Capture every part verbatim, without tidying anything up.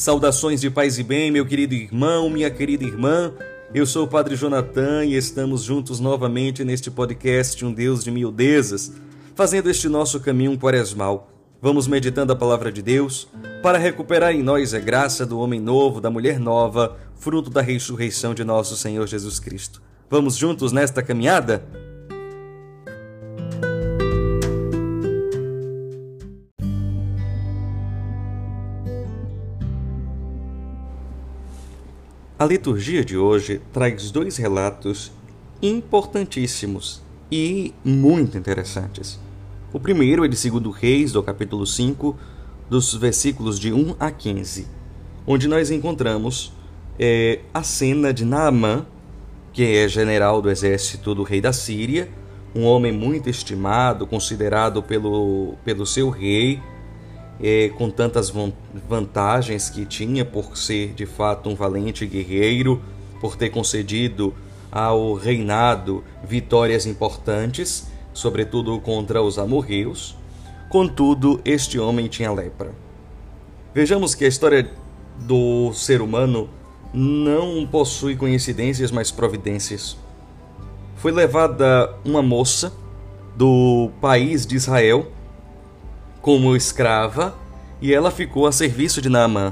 Saudações de paz e bem, meu querido irmão, minha querida irmã. Eu sou o Padre Jonathan e estamos juntos novamente neste podcast Um Deus de Miudezas, fazendo este nosso caminho quaresmal. Vamos meditando a palavra de Deus para recuperar em nós a graça do homem novo, da mulher nova, fruto da ressurreição de nosso Senhor Jesus Cristo. Vamos juntos nesta caminhada? A liturgia de hoje traz dois relatos importantíssimos e muito interessantes. O primeiro é de segundo Reis, do capítulo cinco, dos versículos de um a quinze, onde nós encontramos é, a cena de Naamã, que é general do exército do rei da Síria, um homem muito estimado, considerado pelo, pelo seu rei, É, com tantas vantagens que tinha por ser de fato um valente guerreiro, por ter concedido ao reinado vitórias importantes, sobretudo contra os amorreus. Contudo, este homem tinha lepra. Vejamos que a história do ser humano não possui coincidências, mas providências. Foi levada uma moça do país de Israel como escrava, e ela ficou a serviço de Naamã.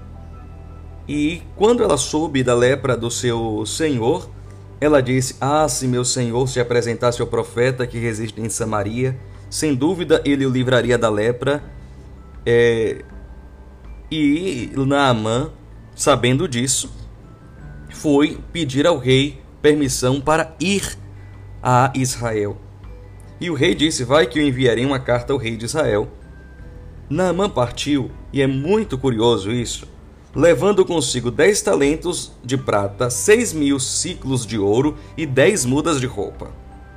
E quando ela soube da lepra do seu senhor, ela disse: Ah, se meu senhor se apresentasse ao profeta que reside em Samaria, sem dúvida ele o livraria da lepra. É... E Naamã, sabendo disso, foi pedir ao rei permissão para ir a Israel. E o rei disse: Vai que eu enviarei uma carta ao rei de Israel. Naamã partiu, e é muito curioso isso, levando consigo dez talentos de prata, seis mil ciclos de ouro e dez mudas de roupa.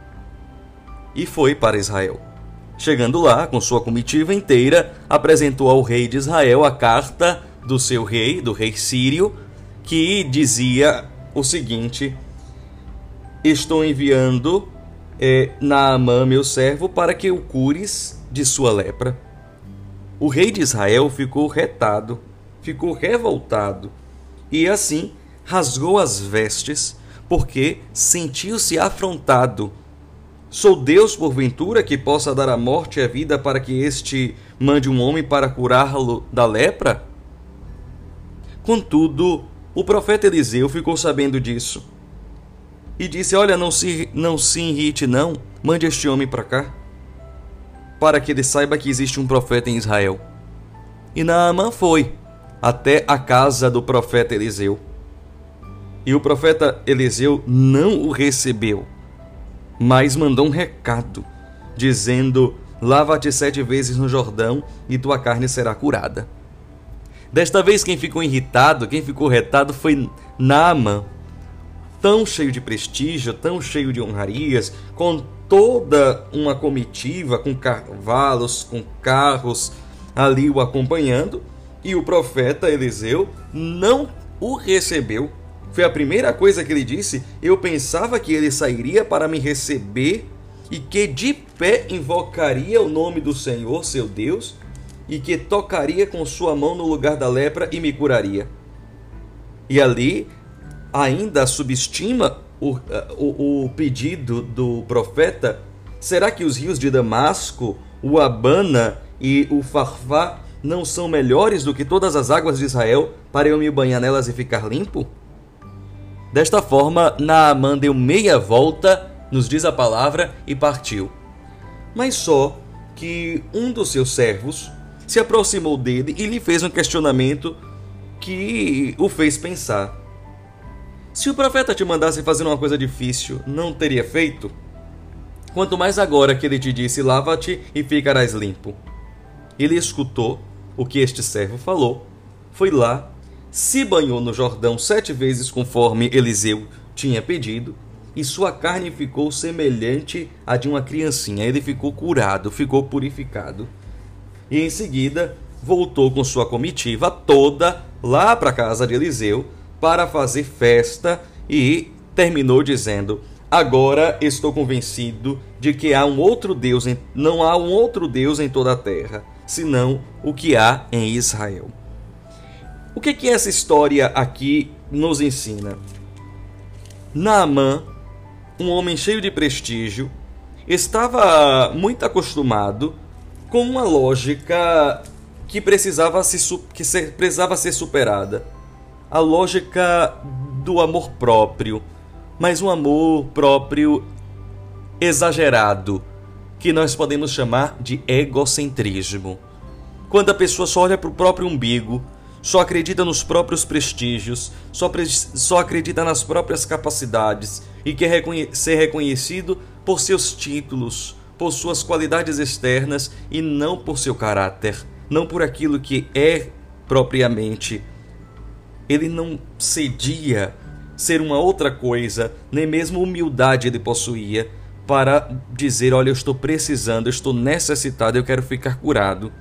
E foi para Israel. Chegando lá, com sua comitiva inteira, apresentou ao rei de Israel a carta do seu rei, do rei sírio, que dizia o seguinte: Estou enviando É, Naamã, meu servo, para que o cures de sua lepra. O rei de Israel ficou retado, ficou revoltado, e assim rasgou as vestes, porque sentiu-se afrontado. Sou Deus, porventura, que possa dar a morte e a vida para que este mande um homem para curá-lo da lepra? Contudo, o profeta Eliseu ficou sabendo disso e disse: Olha, não se, não se irrite não, mande este homem para cá, para que ele saiba que existe um profeta em Israel. E Naamã foi até a casa do profeta Eliseu. E o profeta Eliseu não o recebeu, mas mandou um recado, dizendo: Lava-te sete vezes no Jordão e tua carne será curada. Desta vez quem ficou irritado, quem ficou retado foi Naamã, tão cheio de prestígio, tão cheio de honrarias, com toda uma comitiva, com cavalos, com carros ali o acompanhando, e o profeta Eliseu não o recebeu. Foi a primeira coisa que ele disse: Eu pensava que ele sairia para me receber e que de pé invocaria o nome do Senhor, seu Deus, e que tocaria com sua mão no lugar da lepra e me curaria. E ali ainda subestima o, o, o pedido do profeta. Será que os rios de Damasco, o Abana e o Farfá não são melhores do que todas as águas de Israel para eu me banhar nelas e ficar limpo? Desta forma, Naamã deu meia volta, nos diz a palavra, e partiu. Mas só que um dos seus servos se aproximou dele e lhe fez um questionamento que o fez pensar. Se o profeta te mandasse fazer uma coisa difícil, não teria feito? Quanto mais agora que ele te disse: lava-te e ficarás limpo. Ele escutou o que este servo falou, foi lá, se banhou no Jordão sete vezes conforme Eliseu tinha pedido, e sua carne ficou semelhante à de uma criancinha. Ele ficou curado, ficou purificado. E em seguida voltou com sua comitiva toda lá para a casa de Eliseu, para fazer festa, e terminou dizendo: Agora estou convencido de que há um outro Deus, em... não há um outro Deus em toda a terra, senão o que há em Israel. O que que essa história aqui nos ensina? Naamã, um homem cheio de prestígio, estava muito acostumado com uma lógica que precisava, se, que ser, precisava ser superada. A lógica do amor próprio, mas um amor próprio exagerado, que nós podemos chamar de egocentrismo. Quando a pessoa só olha para o próprio umbigo, só acredita nos próprios prestígios, só, pre só acredita nas próprias capacidades e quer reconhe ser reconhecido por seus títulos, por suas qualidades externas e não por seu caráter, não por aquilo que é propriamente. Ele não cedia ser uma outra coisa, nem mesmo humildade ele possuía para dizer: olha, eu estou precisando, eu estou necessitado, eu quero ficar curado.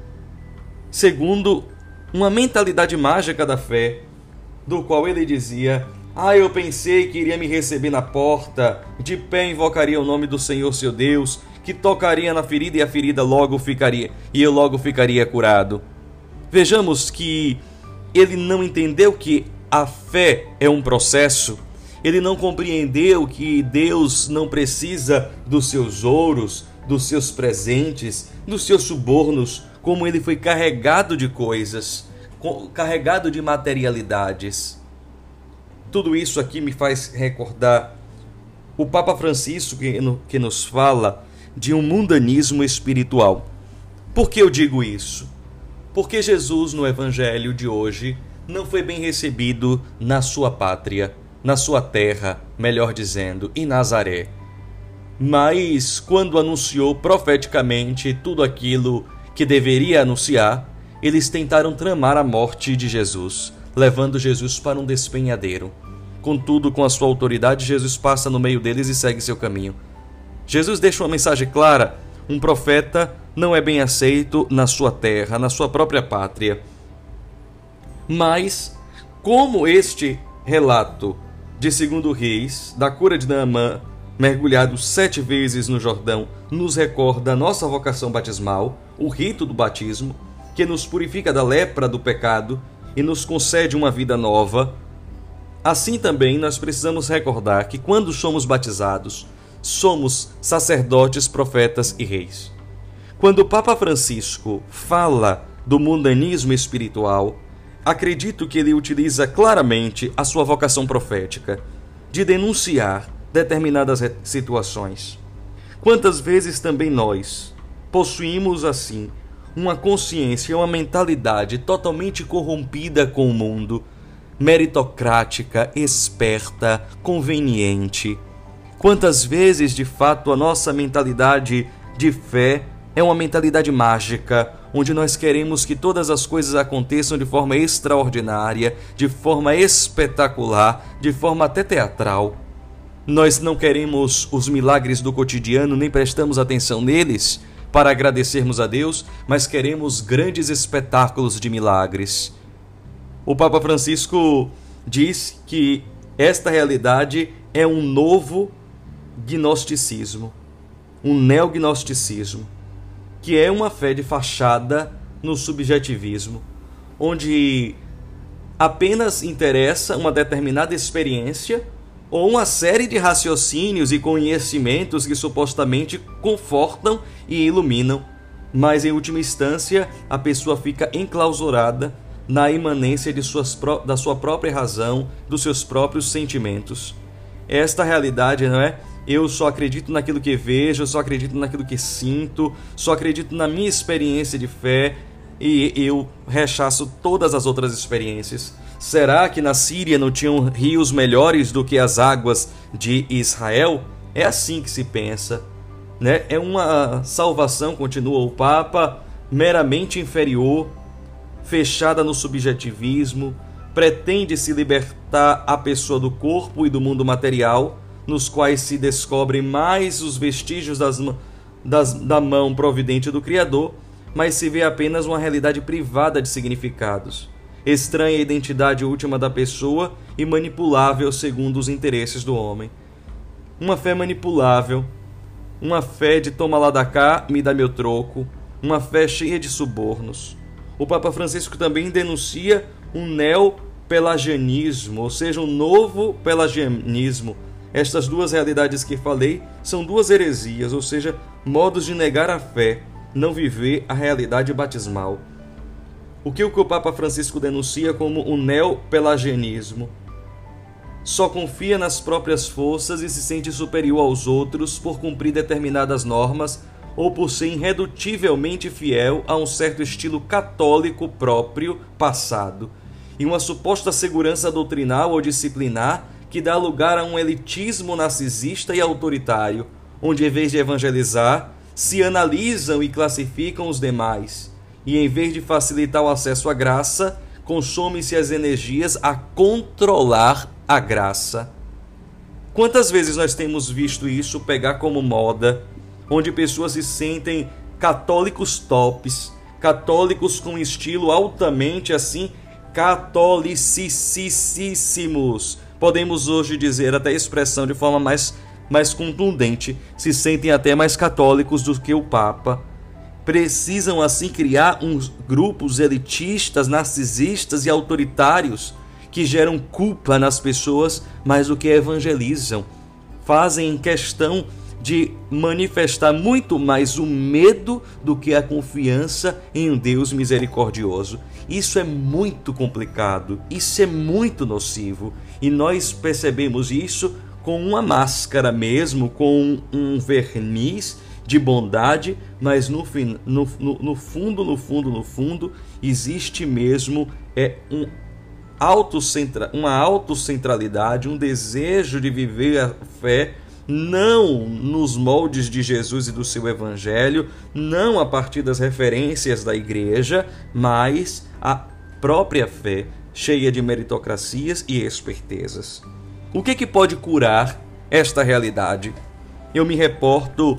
Segundo, uma mentalidade mágica da fé, do qual ele dizia: ah, eu pensei que iria me receber na porta, de pé invocaria o nome do Senhor seu Deus, que tocaria na ferida e a ferida logo ficaria, e eu logo ficaria curado. Vejamos que ele não entendeu que a fé é um processo, ele não compreendeu que Deus não precisa dos seus ouros, dos seus presentes, dos seus subornos, como ele foi carregado de coisas, carregado de materialidades. Tudo isso aqui me faz recordar o Papa Francisco, que nos fala de um mundanismo espiritual. Por que eu digo isso? Porque Jesus, no Evangelho de hoje, não foi bem recebido na sua pátria, na sua terra, melhor dizendo, em Nazaré. Mas, quando anunciou profeticamente tudo aquilo que deveria anunciar, eles tentaram tramar a morte de Jesus, levando Jesus para um despenhadeiro. Contudo, com a sua autoridade, Jesus passa no meio deles e segue seu caminho. Jesus deixa uma mensagem clara: um profeta não é bem aceito na sua terra, na sua própria pátria. Mas, como este relato de Segundo Reis, da cura de Naamã, mergulhado sete vezes no Jordão, nos recorda a nossa vocação batismal, o rito do batismo, que nos purifica da lepra do pecado e nos concede uma vida nova, assim também nós precisamos recordar que quando somos batizados, somos sacerdotes, profetas e reis. Quando o Papa Francisco fala do mundanismo espiritual, acredito que ele utiliza claramente a sua vocação profética de denunciar determinadas situações. Quantas vezes também nós possuímos assim uma consciência, uma mentalidade totalmente corrompida com o mundo, meritocrática, esperta, conveniente. Quantas vezes, de fato, a nossa mentalidade de fé é uma mentalidade mágica, onde nós queremos que todas as coisas aconteçam de forma extraordinária, de forma espetacular, de forma até teatral. Nós não queremos os milagres do cotidiano, nem prestamos atenção neles para agradecermos a Deus, mas queremos grandes espetáculos de milagres. O Papa Francisco diz que esta realidade é um novo gnosticismo, um neognosticismo, que é uma fé de fachada no subjetivismo, onde apenas interessa uma determinada experiência ou uma série de raciocínios e conhecimentos que supostamente confortam e iluminam, mas em última instância a pessoa fica enclausurada na imanência de suas pró- da sua própria razão, dos seus próprios sentimentos. Esta realidade, não é? Eu só acredito naquilo que vejo, eu só acredito naquilo que sinto, só acredito na minha experiência de fé e eu rechaço todas as outras experiências. Será que na Síria não tinham rios melhores do que as águas de Israel? É assim que se pensa, né? É uma salvação, continua o Papa, meramente inferior, fechada no subjetivismo, pretende se libertar a pessoa do corpo e do mundo material, nos quais se descobrem mais os vestígios das, das, da mão providente do Criador, mas se vê apenas uma realidade privada de significados, estranha a identidade última da pessoa e manipulável segundo os interesses do homem. Uma fé manipulável, uma fé de toma lá da cá, me dá meu troco, uma fé cheia de subornos. O Papa Francisco também denuncia um neopelagianismo, ou seja, um novo pelagianismo. Estas duas realidades que falei são duas heresias, ou seja, modos de negar a fé, não viver a realidade batismal. O que o Papa Francisco denuncia como o neopelagianismo? Só confia nas próprias forças e se sente superior aos outros por cumprir determinadas normas ou por ser irredutivelmente fiel a um certo estilo católico próprio passado, e uma suposta segurança doutrinal ou disciplinar que dá lugar a um elitismo narcisista e autoritário, onde em vez de evangelizar, se analisam e classificam os demais, e em vez de facilitar o acesso à graça, consome-se as energias a controlar a graça. Quantas vezes nós temos visto isso pegar como moda, onde pessoas se sentem católicos tops, católicos com estilo altamente assim, catolicicíssimos. Podemos hoje dizer até a expressão de forma mais, mais contundente, se sentem até mais católicos do que o Papa. Precisam assim criar uns grupos elitistas, narcisistas e autoritários que geram culpa nas pessoas mais do que evangelizam. Fazem questão de manifestar muito mais o medo do que a confiança em um Deus misericordioso. Isso é muito complicado, isso é muito nocivo, e nós percebemos isso com uma máscara mesmo, com um verniz de bondade, mas no, no, no, no fundo, no fundo, no fundo, existe mesmo é, um autocentra, uma autocentralidade, um desejo de viver a fé não nos moldes de Jesus e do seu evangelho, não a partir das referências da igreja, mas a própria fé, cheia de meritocracias e espertezas. O que que pode curar esta realidade? Eu me reporto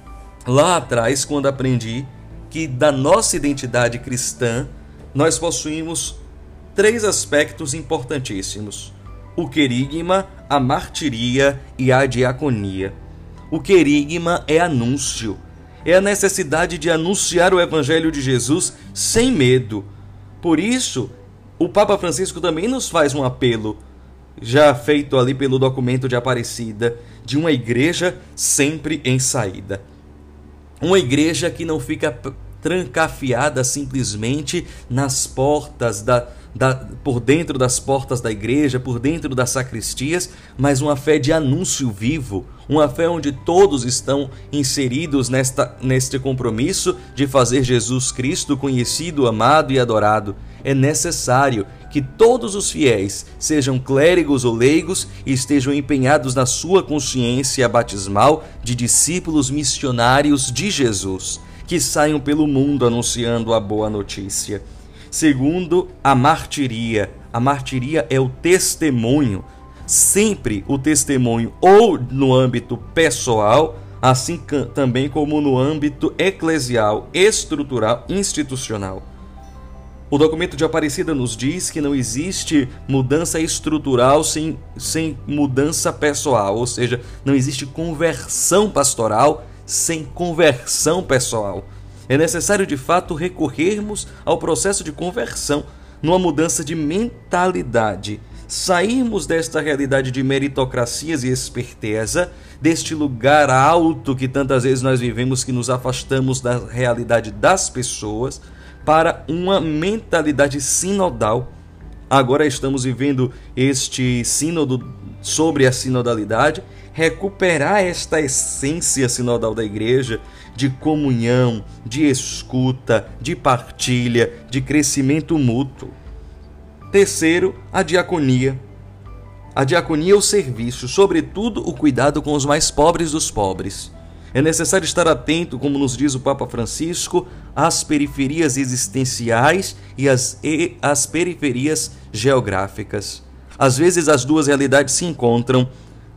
lá atrás, quando aprendi que da nossa identidade cristã nós possuímos três aspectos importantíssimos: o querigma, a martiria e a diaconia. O querigma é anúncio, é a necessidade de anunciar o evangelho de Jesus sem medo. Por isso, o Papa Francisco também nos faz um apelo, já feito ali pelo documento de Aparecida, de uma igreja sempre em saída. Uma igreja que não fica trancafiada simplesmente nas portas da Da, por dentro das portas da igreja, por dentro das sacristias, mas uma fé de anúncio vivo, uma fé onde todos estão inseridos nesta, neste compromisso de fazer Jesus Cristo conhecido, amado e adorado. É necessário que todos os fiéis, sejam clérigos ou leigos, estejam empenhados na sua consciência batismal de discípulos missionários de Jesus, que saiam pelo mundo anunciando a boa notícia. Segundo, a martiria. A martiria é o testemunho, sempre o testemunho ou no âmbito pessoal, assim também como no âmbito eclesial, estrutural, institucional. O documento de Aparecida nos diz que não existe mudança estrutural sem, sem mudança pessoal, ou seja, não existe conversão pastoral sem conversão pessoal. É necessário, de fato, recorrermos ao processo de conversão, numa mudança de mentalidade, sairmos desta realidade de meritocracias e esperteza, deste lugar alto que tantas vezes nós vivemos, que nos afastamos da realidade das pessoas, para uma mentalidade sinodal. Agora estamos vivendo este sínodo sobre a sinodalidade, recuperar esta essência sinodal da igreja, de comunhão, de escuta, de partilha, de crescimento mútuo. Terceiro, a diaconia. A diaconia é o serviço, sobretudo o cuidado com os mais pobres dos pobres. É necessário estar atento, como nos diz o Papa Francisco, às periferias existenciais e às, e às periferias geográficas. Às vezes as duas realidades se encontram.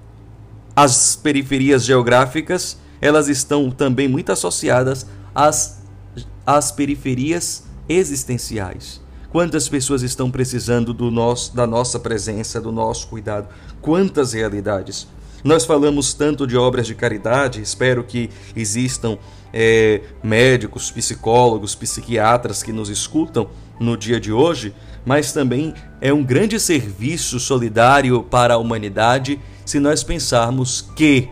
As periferias geográficas, elas estão também muito associadas às, às periferias existenciais. Quantas pessoas estão precisando do nosso, da nossa presença, do nosso cuidado? Quantas realidades? Nós falamos tanto de obras de caridade, espero que existam é, médicos, psicólogos, psiquiatras que nos escutam no dia de hoje, mas também é um grande serviço solidário para a humanidade se nós pensarmos que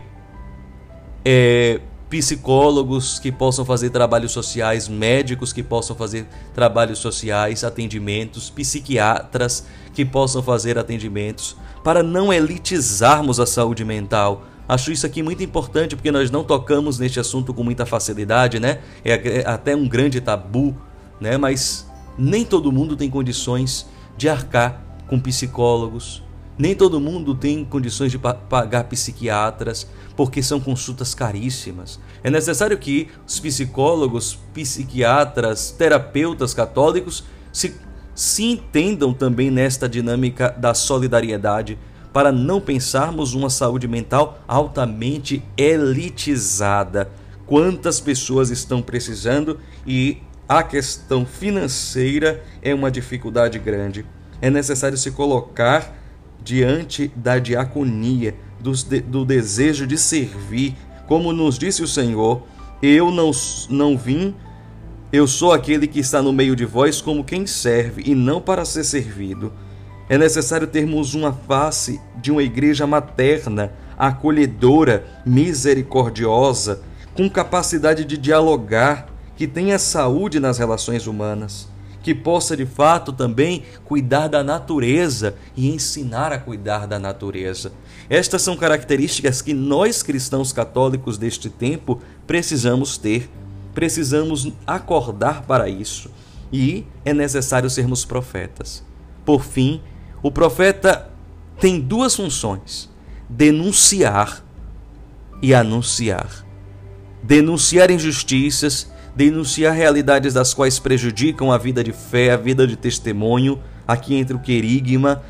é, psicólogos que possam fazer trabalhos sociais, médicos que possam fazer trabalhos sociais, atendimentos, psiquiatras que possam fazer atendimentos, para não elitizarmos a saúde mental. Acho isso aqui muito importante porque nós não tocamos neste assunto com muita facilidade, né? É até um grande tabu, né? Mas nem todo mundo tem condições de arcar com psicólogos, nem todo mundo tem condições de pagar psiquiatras, porque são consultas caríssimas. É necessário que os psicólogos, psiquiatras, terapeutas católicos se, se entendam também nesta dinâmica da solidariedade, para não pensarmos uma saúde mental altamente elitizada. Quantas pessoas estão precisando e a questão financeira é uma dificuldade grande. É necessário se colocar diante da diaconia, do, do desejo de servir. Como nos disse o Senhor, eu não, não vim, eu sou aquele que está no meio de vós como quem serve e não para ser servido. É necessário termos uma face de uma igreja materna, acolhedora, misericordiosa, com capacidade de dialogar, que tenha saúde nas relações humanas, que possa de fato também cuidar da natureza e ensinar a cuidar da natureza. Estas são características que nós cristãos católicos deste tempo precisamos ter, precisamos acordar para isso, e é necessário sermos profetas. Por fim, o profeta tem duas funções: denunciar e anunciar. Denunciar injustiças, denunciar realidades das quais prejudicam a vida de fé, a vida de testemunho, aqui entre o querigma,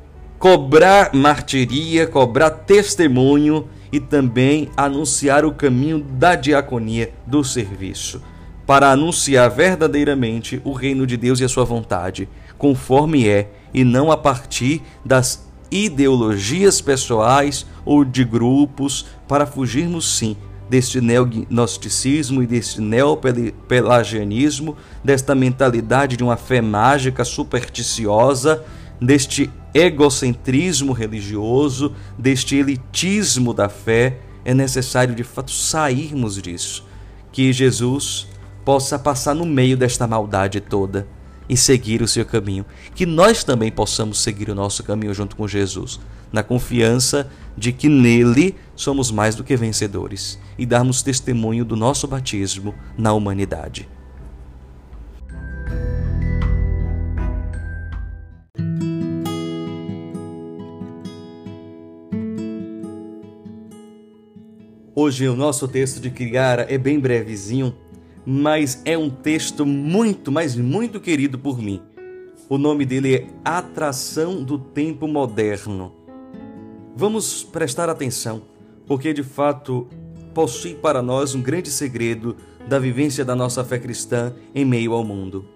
cobrar martiria, cobrar testemunho e também anunciar o caminho da diaconia, do serviço, para anunciar verdadeiramente o reino de Deus e a sua vontade, conforme é, e não a partir das ideologias pessoais ou de grupos, para fugirmos sim deste neognosticismo e deste neopelagianismo, desta mentalidade de uma fé mágica, supersticiosa, deste egocentrismo religioso, deste elitismo da fé. É necessário de fato sairmos disso, que Jesus possa passar no meio desta maldade toda e seguir o seu caminho, que nós também possamos seguir o nosso caminho junto com Jesus, na confiança de que nele somos mais do que vencedores, e darmos testemunho do nosso batismo na humanidade. Hoje o nosso texto de Criara é bem brevezinho, mas é um texto muito, mas muito querido por mim. O nome dele é Atração do Tempo Moderno. Vamos prestar atenção, porque de fato possui para nós um grande segredo da vivência da nossa fé cristã em meio ao mundo.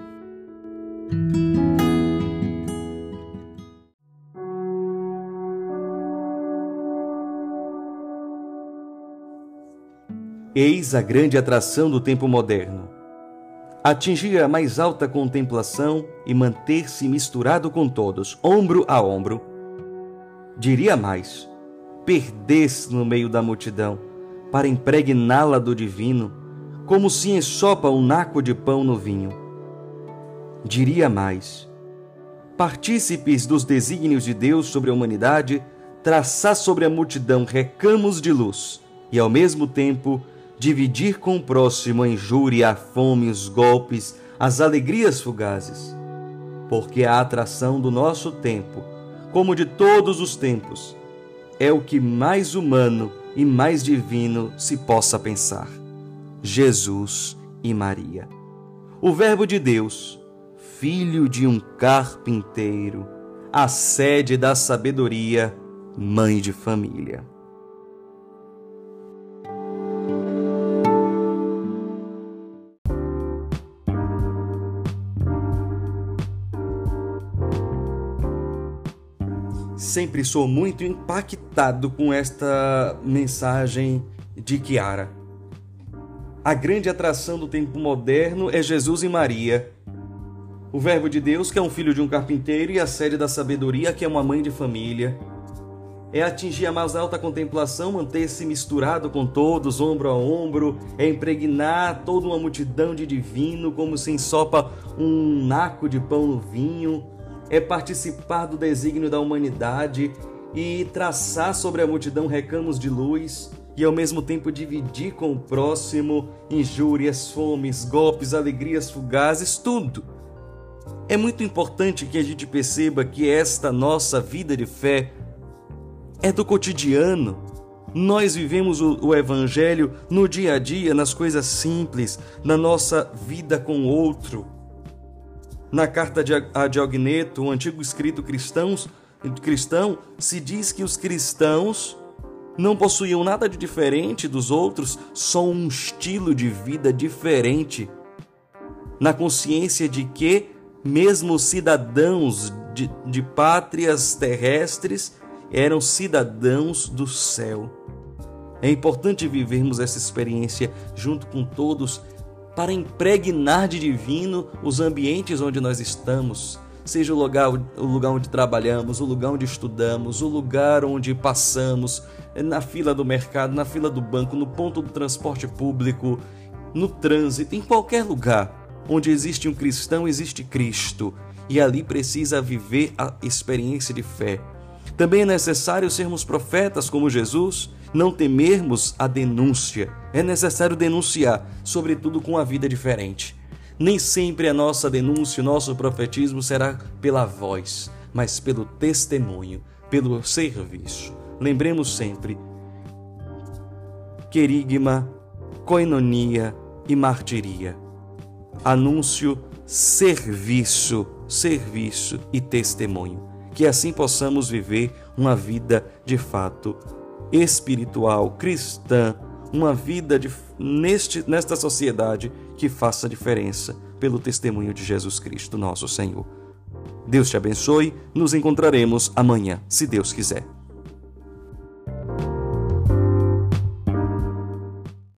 Eis a grande atração do tempo moderno: atingir a mais alta contemplação e manter-se misturado com todos, ombro a ombro. Diria mais, perder-se no meio da multidão, para impregná-la do divino, como se ensopa um naco de pão no vinho. Diria mais, partícipes dos desígnios de Deus sobre a humanidade, traçar sobre a multidão recamos de luz e, ao mesmo tempo, dividir com o próximo a injúria, a fome, os golpes, as alegrias fugazes. Porque a atração do nosso tempo, como de todos os tempos, é o que mais humano e mais divino se possa pensar. Jesus e Maria. O Verbo de Deus, filho de um carpinteiro, a sede da sabedoria, mãe de família. sempre sou muito impactado com esta mensagem de Chiara. A grande atração do tempo moderno é Jesus e Maria. O Verbo de Deus, que é um filho de um carpinteiro, e a Sede da Sabedoria, que é uma mãe de família. É atingir a mais alta contemplação, manter-se misturado com todos, ombro a ombro, é impregnar toda uma multidão de divino, como se ensopa um naco de pão no vinho, é participar do desígnio da humanidade e traçar sobre a multidão recamos de luz, e ao mesmo tempo dividir com o próximo injúrias, fomes, golpes, alegrias fugazes, tudo. É muito importante que a gente perceba que esta nossa vida de fé é do cotidiano. Nós vivemos o, o Evangelho no dia a dia, nas coisas simples, na nossa vida com o outro. Na carta de, a Diogneto, o antigo escrito cristãos, cristão, se diz que os cristãos não possuíam nada de diferente dos outros, só um estilo de vida diferente, na consciência de que, mesmo cidadãos de, de pátrias terrestres, eram cidadãos do céu. É importante vivermos essa experiência junto com todos para impregnar de divino os ambientes onde nós estamos, seja o lugar, o lugar onde trabalhamos, o lugar onde estudamos, o lugar onde passamos, na fila do mercado, na fila do banco, no ponto do transporte público, no trânsito, em qualquer lugar onde existe um cristão, existe Cristo, e ali precisa viver a experiência de fé. Também é necessário sermos profetas como Jesus, não temermos a denúncia. É necessário denunciar, sobretudo com a vida diferente. Nem sempre a nossa denúncia, o nosso profetismo será pela voz, mas pelo testemunho, pelo serviço. Lembremos sempre: querigma, koinonia e martiria. Anúncio, serviço, serviço e testemunho. Que assim possamos viver uma vida de fato espiritual, cristã, uma vida de, neste, nesta sociedade que faça diferença pelo testemunho de Jesus Cristo, nosso Senhor. Deus te abençoe, nos encontraremos amanhã, se Deus quiser.